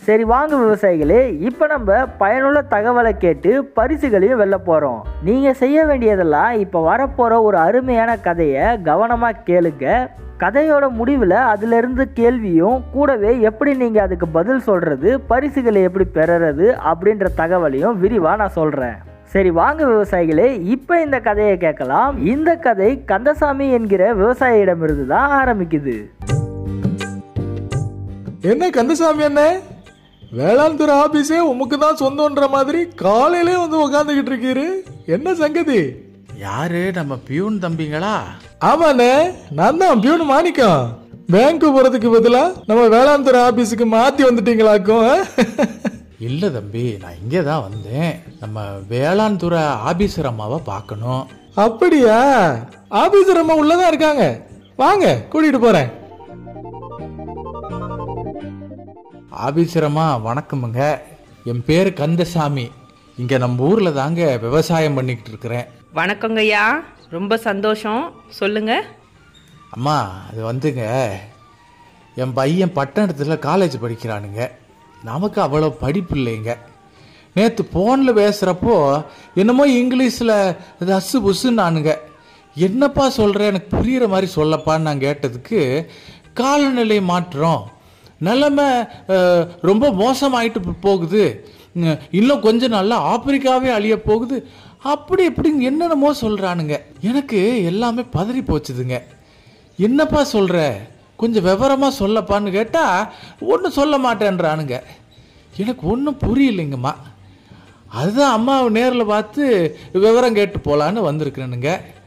சரி வாங்க விவசாயிகளே, இப்போ நம்ம பயனுள்ள தகவலை கேட்டு பரிசுகளையும் வெல்ல போகிறோம். நீங்கள் செய்ய வேண்டியதெல்லாம் இப்போ வரப்போகிற ஒரு அருமையான கதையை கவனமாக கேளுங்க. கதையோட முடிவில் அதிலிருந்து கேள்வியும் கூடவே எப்படி நீங்கள் அதுக்கு பதில் சொல்கிறது, பரிசுகளை எப்படி பெறுறது அப்படின்ற தகவலையும் விரிவாக நான் சொல்கிறேன். சரி வாங்க விவசாயிகளே, இப்போ இந்த கதையை கேட்கலாம். இந்த கதை கந்தசாமி என்கிற விவசாயியிடமிருந்து தான் ஆரம்பிக்குது. என்ன கந்தசாமி என்ன, வேளாண் துறை ஆபீஸே உமக்கு தான் சொந்தன்ற மாதிரி காலையிலே வந்து உக்காந்துக்கிட்டு இருக்கீரு, என்ன சங்கதி? யாரு, நம்ம பியூன் தம்பிங்களா? ஆமாண்ணே, நான் தான் பியூன் மாணிக்கம். பேங்க்கு போறதுக்கு பதிலா நம்ம வேளாண் துறை ஆபீஸுக்கு மாத்தி வந்துட்டீங்களாக்கும். இல்லை தம்பி, நான் இங்கே தான் வந்தேன். நம்ம வேளாண் துறை ஆபீசர் அம்மாவை பார்க்கணும். அப்படியா? ஆபீசர் அம்மா உள்ளதான் இருக்காங்க, வாங்க கூட்டிட்டு போறேன். ஆபீசர் அம்மா வணக்கமுங்க. என் பேர் கந்தசாமி. இங்கே நம்ம ஊரில் தாங்க விவசாயம் பண்ணிக்கிட்டு இருக்கிறேன். வணக்கங்கய்யா, ரொம்ப சந்தோஷம், சொல்லுங்க. அம்மா, அது வந்துங்க, என் பையன் பட்டணத்தில் காலேஜ் படிக்கிறானுங்க. நமக்கு அவ்வளோ படிப்பு இல்லைங்க. நேற்று ஃபோனில் பேசுகிறப்போ என்னமோ இங்கிலீஷில் அது அசு புசுன்னானுங்க. என்னப்பா சொல்கிறேன், எனக்கு புரிகிற மாதிரி சொல்லப்பான்னு நான் கேட்டதுக்கு, காலநிலை மாற்றம், நிலைமை ரொம்ப மோசமாயிட்டு போகுது, இன்னும் கொஞ்சம் நாள்ல ஆப்பிரிக்காவே அழிய போகுது, அப்படி இப்படின்னு என்னென்னமோ சொல்கிறானுங்க. எனக்கு எல்லாமே பதறி போச்சுதுங்க. என்னப்பா சொல்கிற, கொஞ்சம் விவரமாக சொல்லப்பான்னு கேட்டால் ஒன்றும் சொல்ல மாட்டேன்றானுங்க. எனக்கு ஒன்றும் புரியலைங்கம்மா. அதுதான் அம்மாவை நேரில் பார்த்து விவரம் கேட்டு போகலான்னு வந்திருக்கிறேனுங்க.